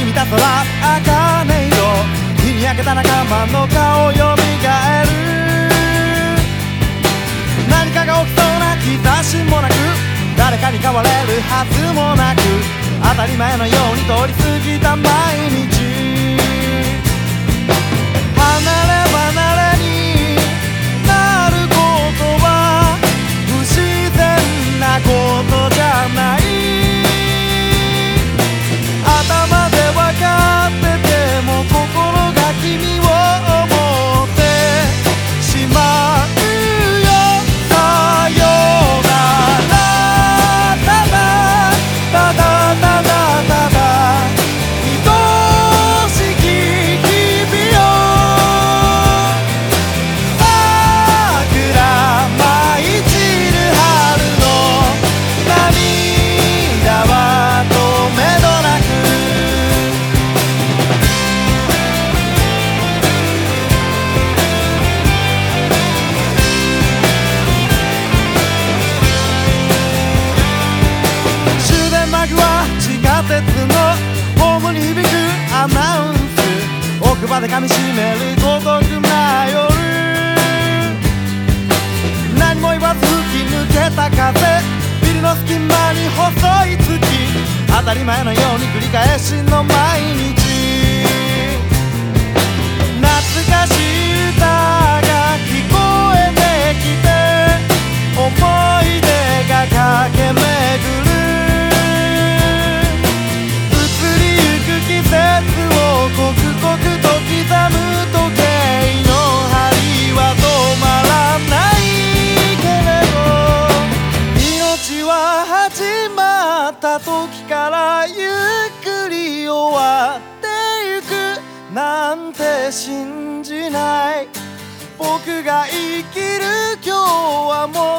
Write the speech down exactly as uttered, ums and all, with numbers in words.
き見た空茜色、日に焼けた仲間の顔よみがえる。何かが起きそうな兆しもなく、誰かに変われるはずもなく、当たり前のように通り過ぎた毎日。離れ離れになることは不自然なことじゃない。頭で分かってても心が君を思ってしまうよ。さよなら、ただただただただ愛しき日々よ。桜舞い散る春の涙は止めどなく。終電間際地下鉄のホームに響くアナウンス、奥歯で噛みしめる孤独な夜。何も言わず吹き抜けた風、ビルの隙間に細い月、当たり前のように繰り返しの毎日。懐かしい歌が聞こえてきて、思い出が駆け巡る。移りゆく季節を刻々と刻む時計の針は止まらないけれど、命は始まった時からゆっくり終わってゆくなんて信じない。僕が生きる今日はもう